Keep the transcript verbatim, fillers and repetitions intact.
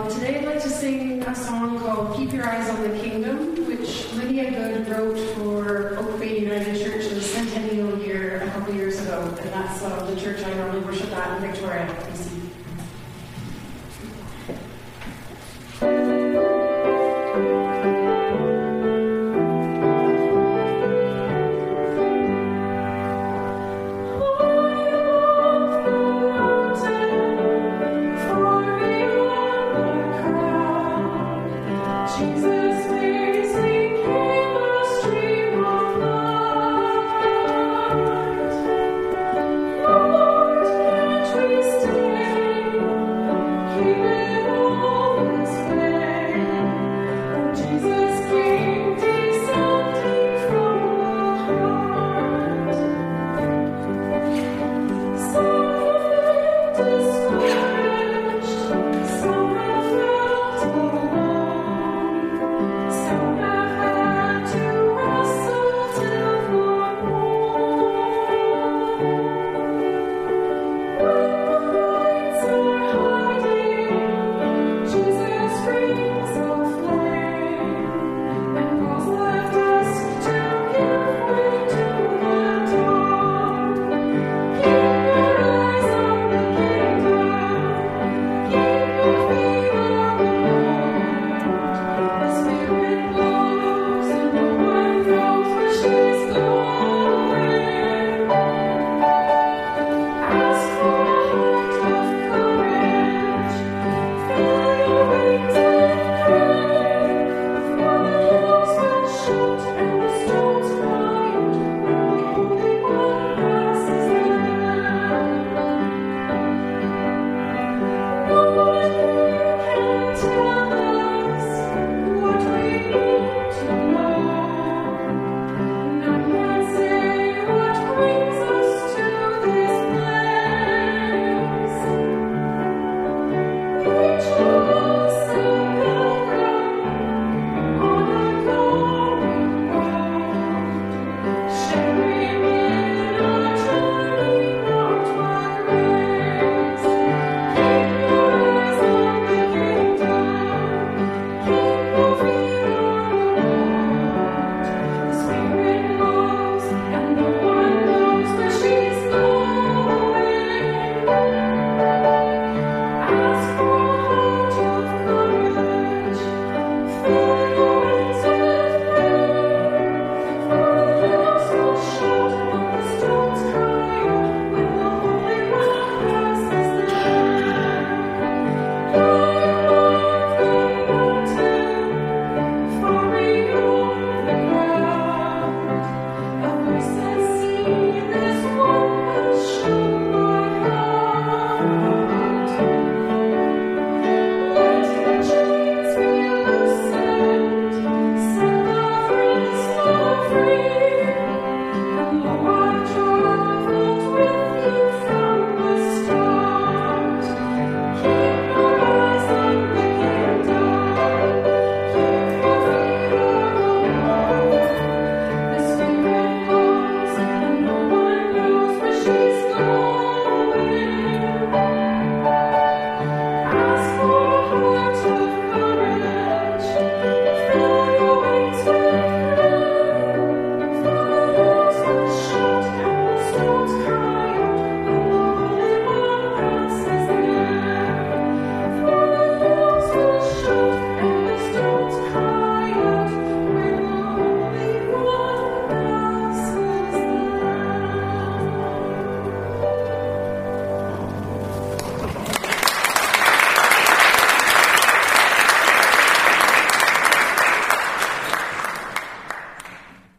Um, today I'd like to sing a song called Keep Your Eyes on the Kingdom, which Lydia Good wrote for Oak Bay United Church's centennial year a couple years ago, and that's uh, the church I normally worship at in Victoria, B C. Wings